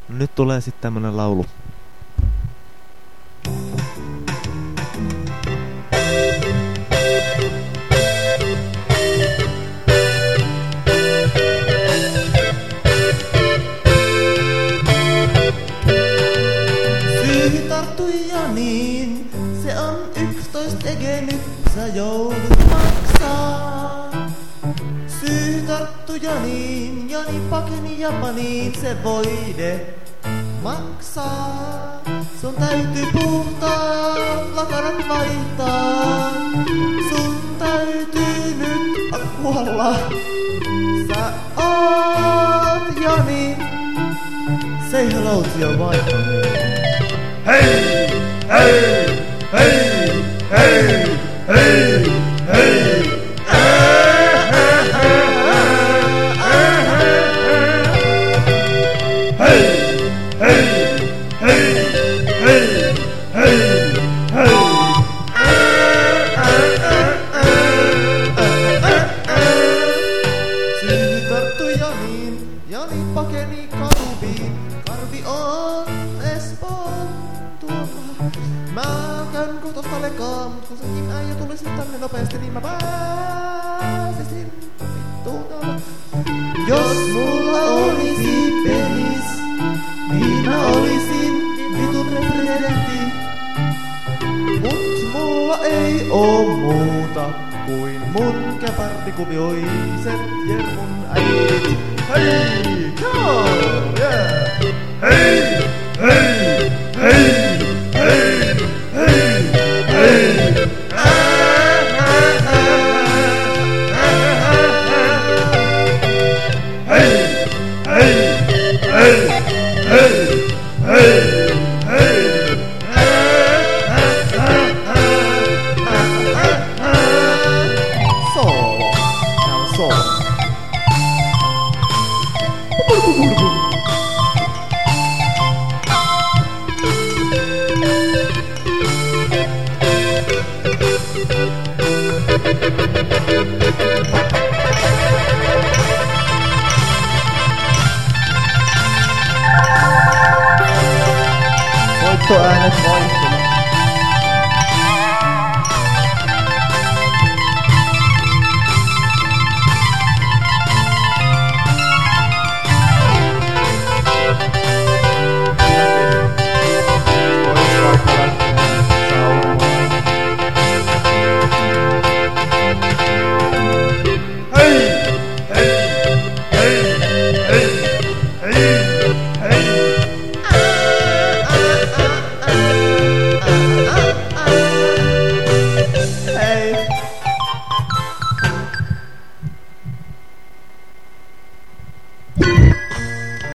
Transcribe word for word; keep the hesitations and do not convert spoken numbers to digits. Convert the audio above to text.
Nyt tulee sitten tämmönen laulu. Syy tarttui Janiin, se on yksitoista ege, nyt sä joudut maksaa. Syy tarttui Janiin, Jani pakeni Japaniin, se voide maksaa. Sun täytyy puhtaa, lakarat vaihtaa. Sun täytyy nyt kuolla. Sä oot Jani. Say hello to your wife for me. Hey, hey, hey, hey, hey, hey. Jani pakeni Karviin, Karvi on Espoon tuolla. Mä käyn kohta Stalekaan, mut kun senkin äijä tulisi tänne nopeasti, niin mä pääsisin vittuun täällä. Jos mulla olisi penis, niin mä olisin vitun presidentti. Mut mulla ei oo muuta kuin mun käpärtikuvioiset Jermun äidit. Hey, go, yeah. Hey, hey, hey, hey, hey, hey. Solo. Now solo. Voittoäänet vai